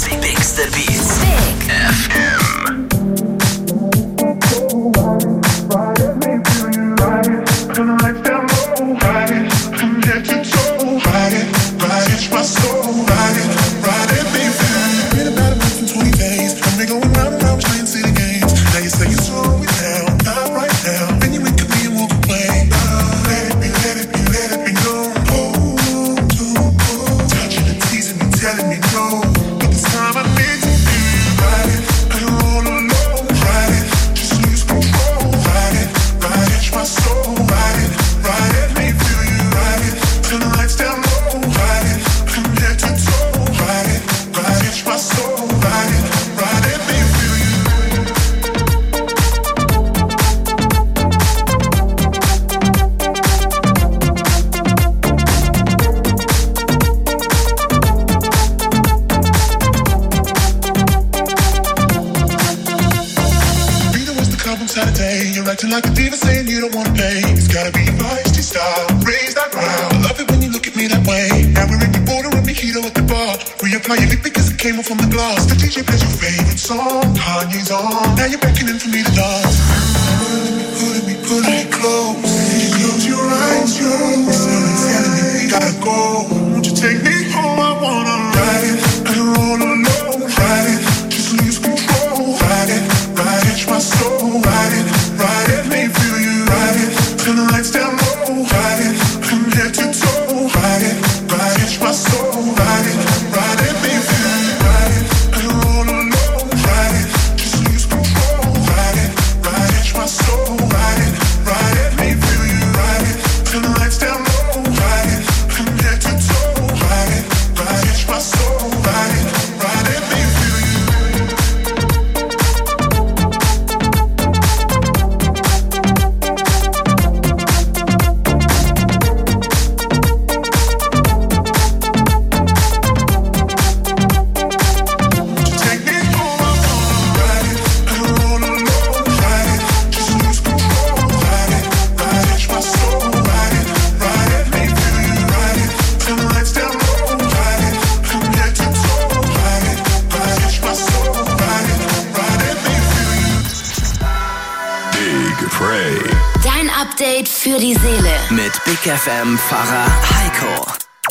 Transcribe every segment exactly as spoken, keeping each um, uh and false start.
Bigste Beats. Big F M. Like a diva saying you don't wanna pay. It's gotta be your feisty style. Raise that ground. I love it when you look at me that way. Now we're in the border and mojito at the bar. Reapply your lip because it came off from the glass. The D J plays your favorite song. Kanye's on. Now you're beckoning for me to dance. Pulling me, pulling me close. Close your eyes, your eyes. Someone's telling me we gotta go. Won't you take me home? I wanna ride it. I don't wanna know. Ride it. Just lose control. Ride it. Ride it. My soul. Ride it. Ride it, me feel you, ride it. Turn the lights down low, ride it. From head to toe, ride it. Ride it, my soul, ride it. Ride it, me feel you, ride it. I don't wanna know, ride it. Just lose control, ride it. Ride it, my soul, ride it. Ride it, me feel you, ride it. Turn the lights down low, ride it. From head to toe, ride it. Ride it, my soul, ride it. Ride it, me feel you. Update für die Seele. Mit Big F M-Pfarrer Heiko.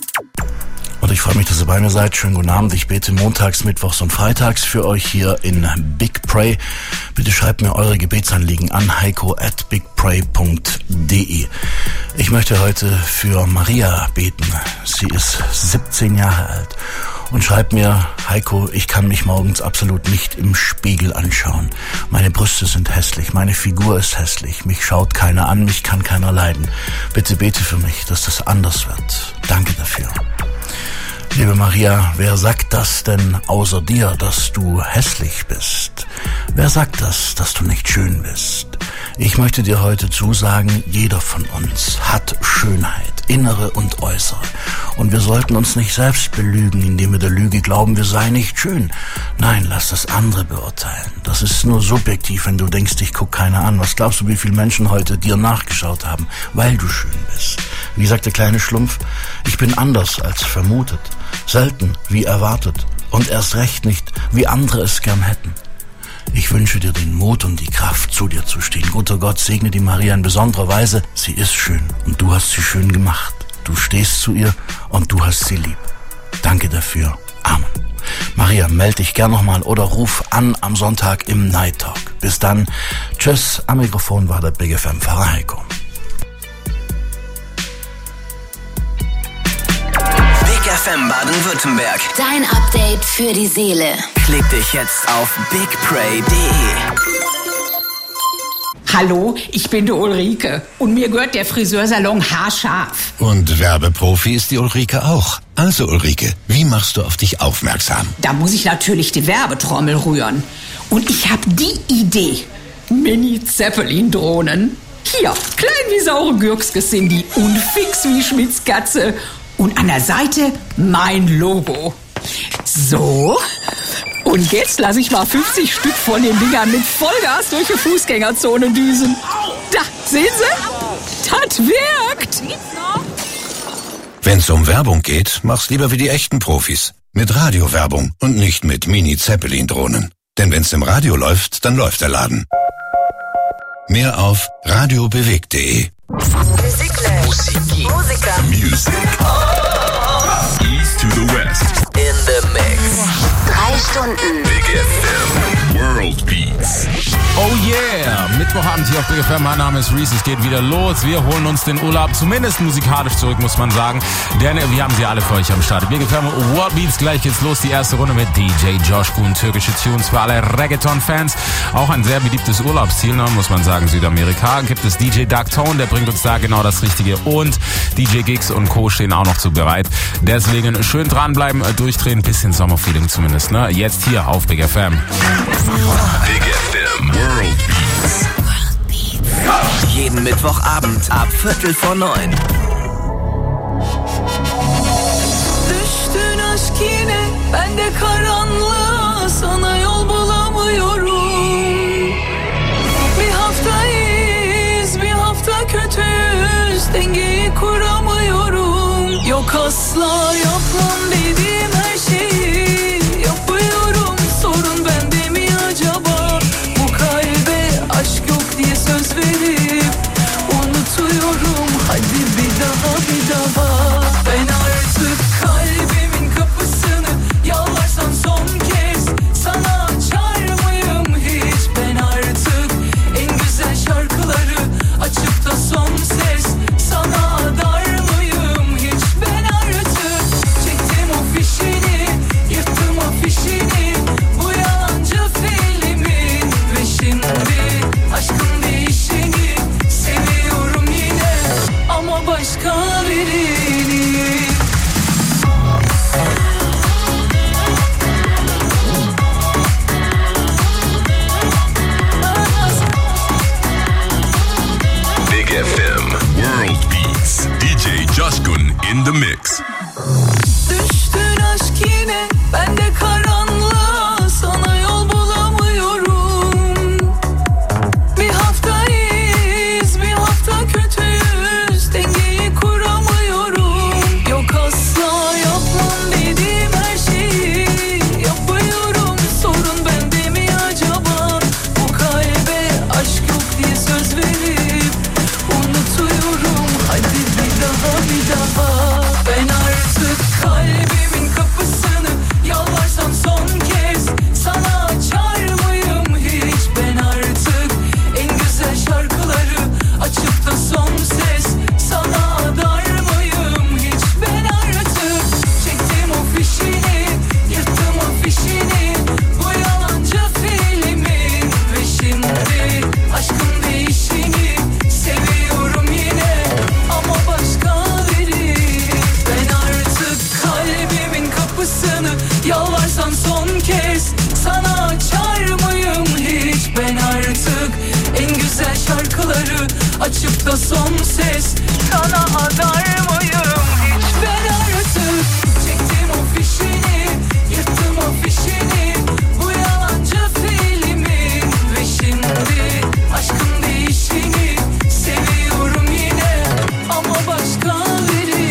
Und ich freue mich, dass ihr bei mir seid. Schönen guten Abend. Ich bete montags, mittwochs und freitags für euch hier in Big Pray. Bitte schreibt mir eure Gebetsanliegen an heiko at bigpray punkt de. Ich möchte heute für Maria beten. Sie ist siebzehn Jahre alt und schreibt mir: Heiko, ich kann mich morgens absolut nicht im Spiegel anschauen. Meine Brüste sind hässlich, meine Figur ist hässlich, mich schaut keiner an, mich kann keiner leiden. Bitte bete für mich, dass das anders wird. Danke dafür. Liebe Maria, wer sagt das denn außer dir, dass du hässlich bist? Wer sagt das, dass du nicht schön bist? Ich möchte dir heute zusagen, jeder von uns hat Schönheit, innere und äußere. Und wir sollten uns nicht selbst belügen, indem wir der Lüge glauben, wir seien nicht schön. Nein, lass das andere beurteilen. Das ist nur subjektiv, wenn du denkst, ich guck keiner an. Was glaubst du, wie viele Menschen heute dir nachgeschaut haben, weil du schön bist? Wie sagt der kleine Schlumpf? Ich bin anders als vermutet, selten wie erwartet und erst recht nicht, wie andere es gern hätten. Ich wünsche dir den Mut und die Kraft, zu dir zu stehen. Guter Gott, segne die Maria in besonderer Weise. Sie ist schön und du hast sie schön gemacht. Du stehst zu ihr und du hast sie lieb. Danke dafür. Amen. Maria, melde dich gern nochmal oder ruf an am Sonntag im Night Talk. Bis dann. Tschüss. Am Mikrofon war der Big F M-Pfarrer Heiko. Big F M Baden-Württemberg. Dein Update für die Seele. Klick dich jetzt auf big pray punkt de. Hallo, ich bin die Ulrike und mir gehört der Friseursalon haarscharf. Und Werbeprofi ist die Ulrike auch. Also Ulrike, wie machst du auf dich aufmerksam? Da muss ich natürlich die Werbetrommel rühren. Und ich habe die Idee. Mini-Zeppelin-Drohnen. Hier, klein wie saure Gürkske sind die und fix wie Schmitz Katze. Und an der Seite mein Logo. So. Und jetzt lasse ich mal fünfzig Stück von den Dingern mit Vollgas durch die Fußgängerzone düsen. Da, sehen Sie? Das wirkt. Wenn's um Werbung geht, mach's lieber wie die echten Profis. Mit Radiowerbung und nicht mit Mini-Zeppelin-Drohnen. Denn wenn's im Radio läuft, dann läuft der Laden. Mehr auf radiobewegt punkt de. Musiki. Musiker. Music. East to the West. In the Mix. Drei Stunden. Big F M. World Beats. Oh yeah! Mittwochabend hier auf Big F M. Mein Name ist Reese. Es geht wieder los. Wir holen uns den Urlaub zumindest musikalisch zurück, muss man sagen. Denn wir haben sie alle für euch am Start. Big F M World Beats. Gleich geht's los. Die erste Runde mit D J Joshkun. Türkische Tunes für alle Reggaeton-Fans. Auch ein sehr beliebtes Urlaubsziel, ne, muss man sagen. Südamerika. Gibt es D J Darktone. Der bringt uns da genau das Richtige. Und D J Gigs und Co. stehen auch noch zu bereit. Deswegen schön dranbleiben, durchdrehen. Bisschen Sommerfeeling zumindest. Ne? Jetzt hier auf Big F M. Big F M World Beats. World Beats. Jeden Mittwochabend ab Viertel vor neun. Düştün aşk yine, ben de karanlığa, sana yol bulamıyorum. Bir haftayız, bir hafta kötüyüz, dengeyi kuramıyorum. Yok asla yapmam dediğim her şeyi yapıyorum. Sorun bende mi acaba? Bu kalbe aşk yok diye söz verip unutuyorum. Hadi bir daha bir daha. Ben artık kalbimin kapısını yalvarsam son kez sana açar mıyım hiç? Ben artık en güzel şarkıları açıp da son ses sana adar mıyım hiç? Ben artık çektim o fişini, yırttım afişini, bu yalancı filmin ve şimdi aşkın değişini seviyorum yine ama başka birini. Big F M World Beats. D J Joshkun in the mix. Düştün aşk yine, ben de karanlığa, sana yol bulamıyorum. Bir haftayız, bir hafta kötüyüz, dengeyi kuramıyorum. Yok asla yapmam dediğim her şeyi yapıyorum. Sorun bende mi acaba? Bu kalbe aşk yok diye söz verip unutuyorum. Hadi bir daha bir daha. Ben artık kalbimin kapısını yalvarsam son kez sana açar mıyım hiç? Ben artık en güzel şarkıları açıp da son ses sana adar mıyım hiç? Ben artık çektim o fişini, yırttım afişini, bu yalancı filmin ve şimdi aşkın değişini seviyorum yine ama başka biri. Ben artık kalbimin kapısını yalvarsam son kez sana açar mıyım hiç? Ben artık en güzel şarkıları açıp da son ses sana adar mıyım hiç? Ben artık çektim o fişini, yırttım afişini, bu yalancı filmin ve şimdi aşkın değişini seviyorum yine ama başka biri.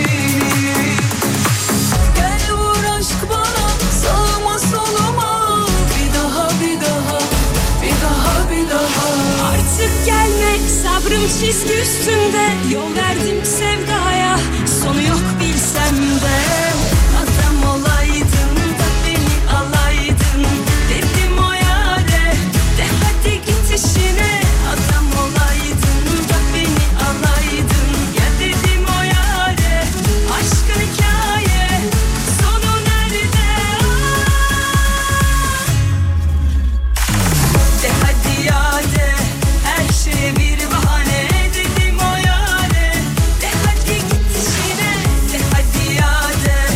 Gel vur aşk bana, sağıma soluma, bir daha bir daha, bir daha bir daha. Artık gelme, sabrım çizgi üstünde, yol verdim sevdaya, sonu yok bilsem de. Adam olaydın da beni alaydın, dedim o yâre, de hadi git işine. Adam olaydın da beni alaydın, ya dedim o yâre, aşkın hikaye, sonu nerede? De hadi ya de, her şeye bir bahane, dedim o yâre, de hadi git işine. De hadi ya de,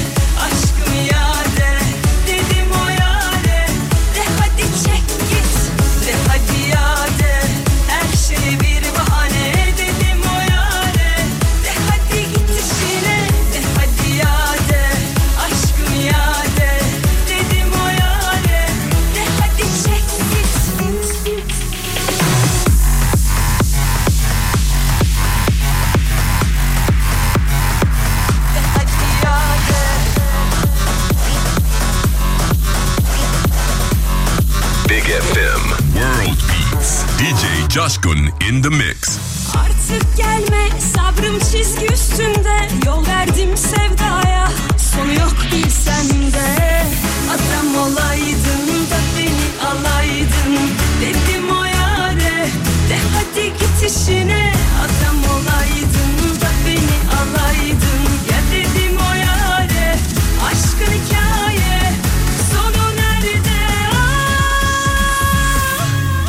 Big F M. World Beats. D J Coşkun in the mix. Artık gelme, sabrım çizgi üstünde. Yol verdim sevdaya, sonu yok bilsem de. Adam olaydın da beni alaydın, dedim o yâre. De hadi git işine. Adam olaydın da beni alaydın, ya dedim o yâre. Aşkın hikaye, sonu nerede? Ah!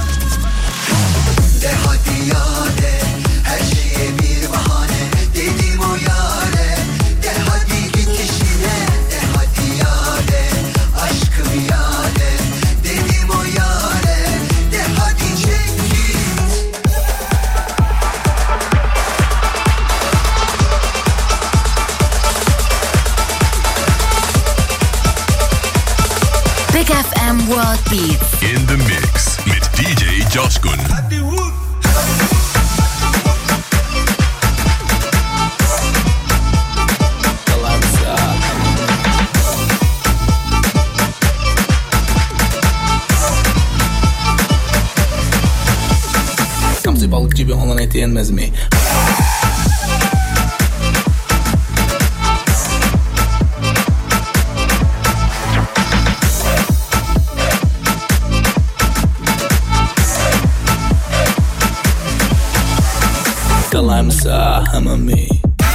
De hadi yâre, her şeye bir bahane, dedim o yâre. De hadi git işine, de hadi yâre. Aşkım yâre, dedim o yâre. De hadi çek git. Big F M World Beats. In the mix mit D J Coşkun. Gamze balık gibi olan et yenmez mi? Kalamsa hamami.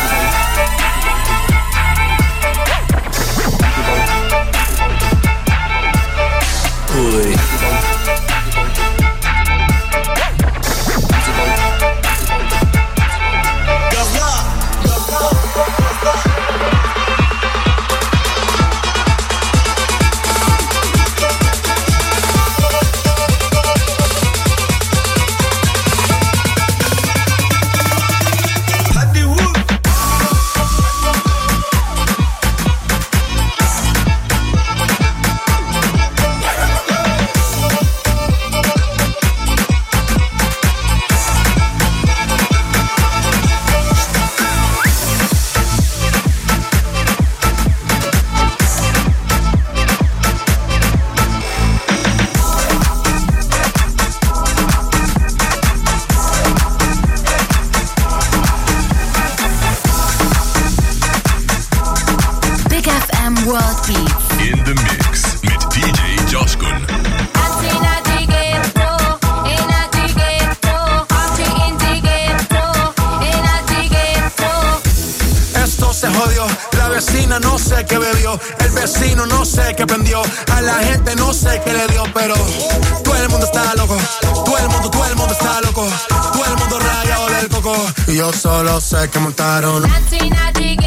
Uy. World Beats. In the mix mit D J Coşkun. Esto se jodió, la vecina no sé qué bebió, el vecino no sé qué prendió, a la gente no sé qué le dio, pero todo el mundo está loco, todo el mundo, todo el mundo está loco, todo el mundo rayado del coco, y yo solo sé que montaron.